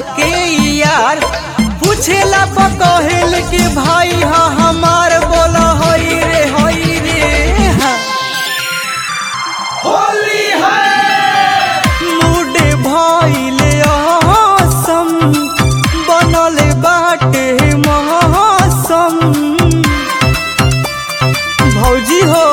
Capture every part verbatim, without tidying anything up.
के यार पूछेला पकहेल के भाई हा हमार बोला होई रे होई रे हाँ। होली है मुडे भइले असम बनल बाटे मौसम भौजी हो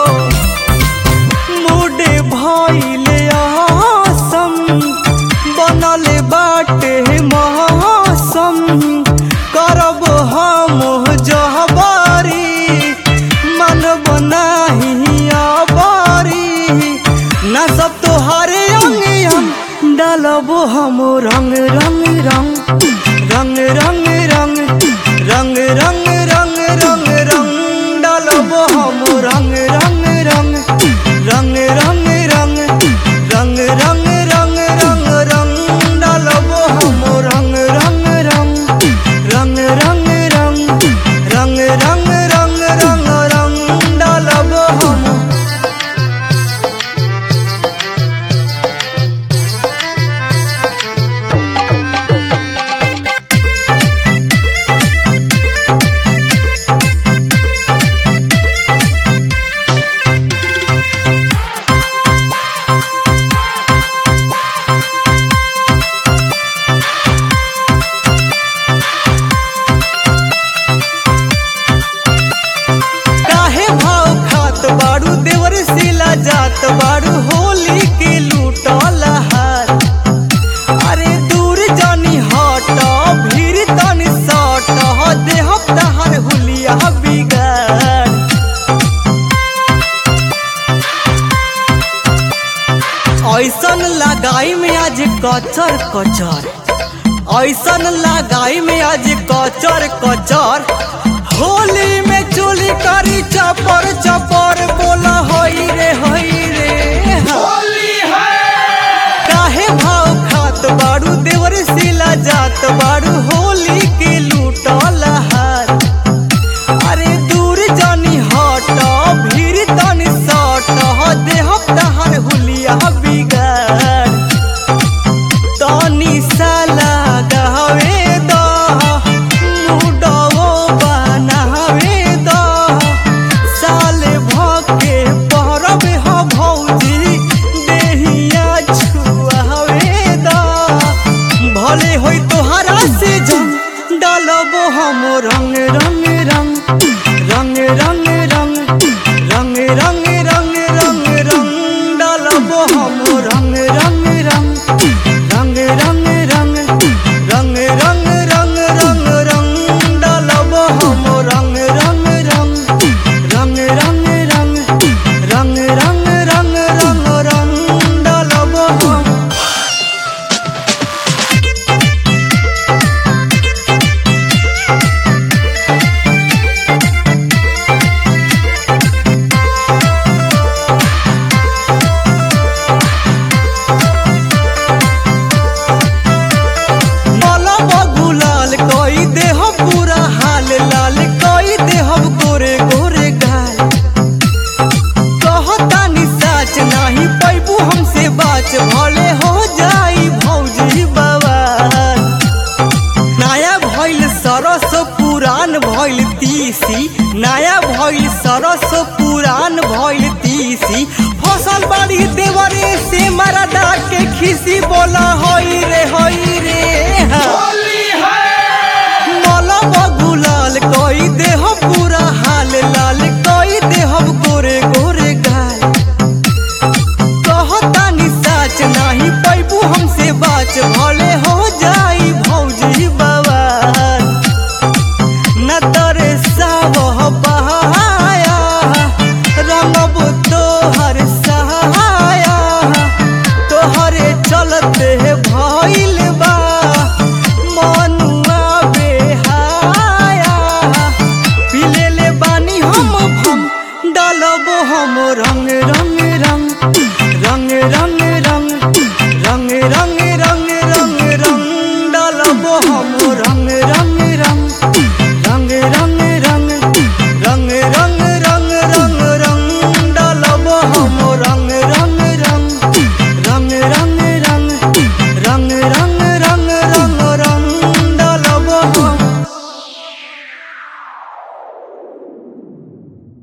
मुडे भइले असम बनल बाटे मौसम करब हम जहबारी मानब नाही अबारी ना सब तोहारे अंग अंग डालब हम रंग रंग रंग रंग रंग रंग रंग रंग रंग रंग रंग डालब हम रंग रंग रंग रंग रंग रंग रंग रंग रंग रंग रंग डालब हम रंग रंग रंग रंग रंग रंग रंग रंग रंग रंग रंग डालब हम। बारू देवर सिला जात बारू होली के लूटल हार अरे दूर जानी हट भीड़ तनी सट देह तहार हुलिया बिगाड़ ऐसन लगाई में आज कचर कचर ऐसन लगाई में आज कचर कचर होली में चोली करी चपर चपर बोला होई रे होई रे होली है काहे भाव खात बारू देवर सिला जात बारू होली के लूटल हार अरे दूर जानी हट भीड़ तनी सट देह तहार हुलिया बिगाड़ तनी साला गहवे भले होई तोहरा से जंग डालबो हम रंग रंग रंग रंग रंग रंग रंग रंग रंग रंग रंग डालबो हम रंग रंग रंग रंग रंग रंग रंग रंग रंग रंग रंग डालबो हम रंग रंग रंग रंग रंग रंग रंग रंग रंग रंग रंग डालबो हम। भले हो जाई भौजी बवाल नया भइल सरस पुरान भइल तीसी नया भइल सरस पुरान भइल तीसी फसल बाड़ी देवरे से मरदा के खिसी बोला होई रे होई रे होली है मलब गुलाल कोई देह पूरा हाल लाल कोई देह गोरे गोरे गाल नहीं पैबू हमसे बाच भले हो जाई भौजी बवाल न तरे सावह बहाया रंगब तोहर सहाया तोहरे चलते भइल बा मनुआ बेहाया पिले ले बानी हम भम डालबो हम रंग रंग रंग रंग रंग रंग रंग रंग